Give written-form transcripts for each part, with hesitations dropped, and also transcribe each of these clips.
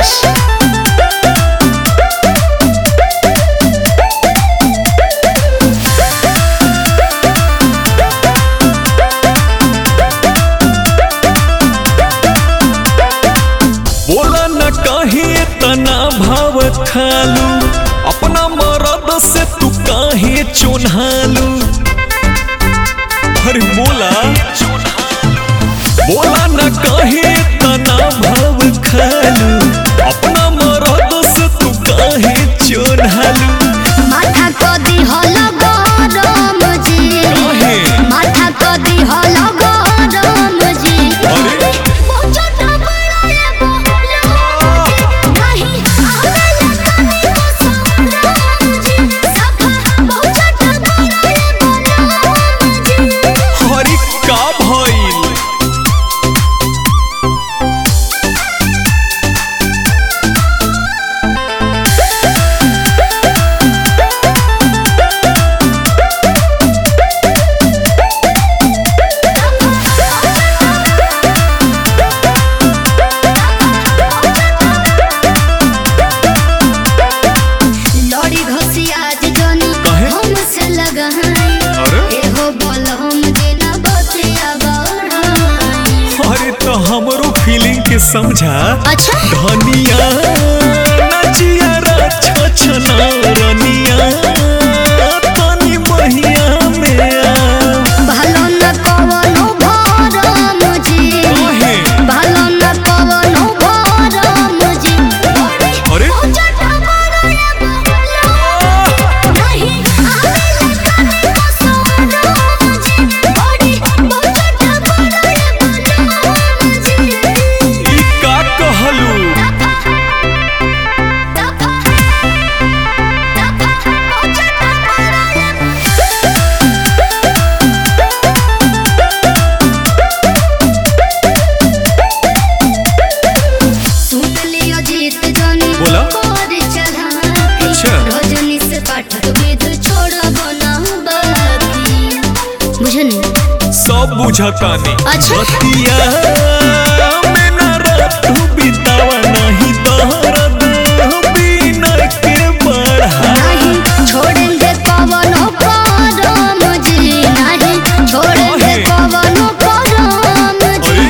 बोला न कहीं तना भाव खालू, अपना मरद से तू काहे चुन्हालू। अरे बोला न कहीं तना भाव खालू, अपना मरद से तू काहे चुन्हालू। माथा को दिहल गरम जी, माथा को दिहल गरम जी। अरे हमरो फीलिंग के समझा। अच्छा धनिया नचिया छछना रनिया तनी बहिया में भालो न कवनो भरम जी, भालो न कवनो भरम जी। अरे सब बुझतानी। अच्छा में न रात बितावा नहीं दर्द बिना के बढ़ा। नहीं छोड़ेंगे कवनो करम जी, नहीं छोड़ेंगे कवनो करम जी।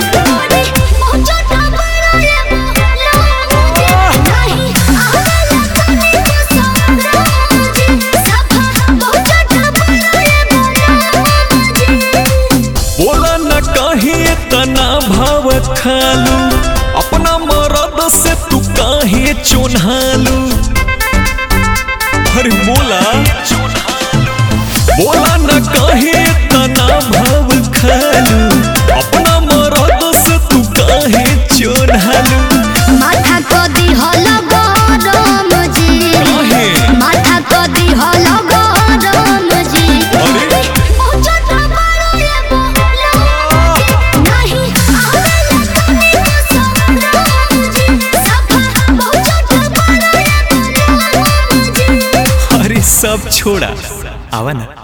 बोला न कहीं तना भाव खालू, अपना मरद से तू काहे चुन्हालू। अरे बोला न कहीं तना भाव खालू, अपना मरद से तू काहे चुन्हालू। माथा को दिहल गरम जी, माथा को दिहल गरम जी। सब छोड़ा आवा ना।